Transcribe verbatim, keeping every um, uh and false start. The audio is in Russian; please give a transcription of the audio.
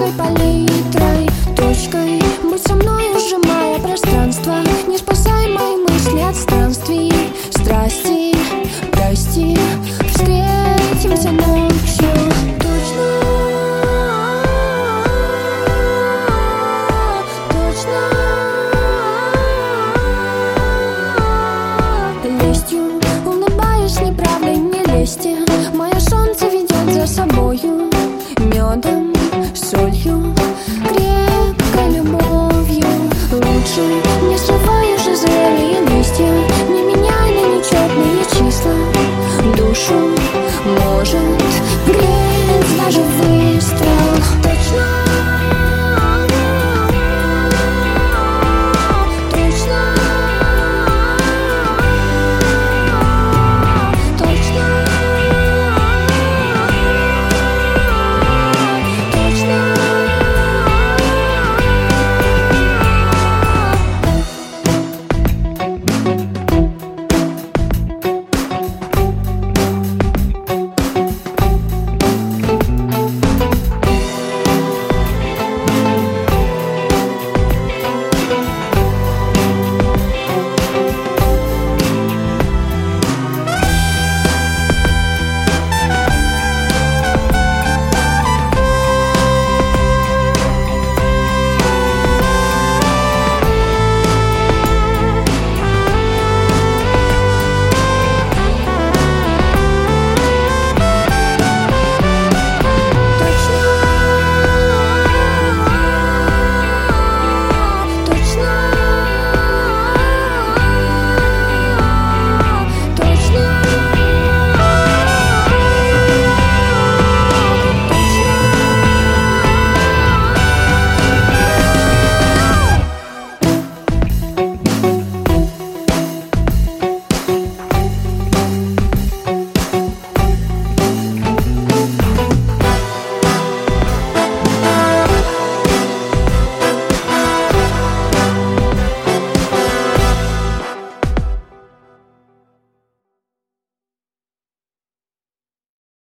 новой палитрой, точкой. Будь со мной, сжимая пространство. Не спасай мои мысли от странствий, страсти, прости. Встретимся ночью, точно, точно. Лестью улыбаюсь, неправдой не лезьте. Мое солнце ведет за собою, медом, солью.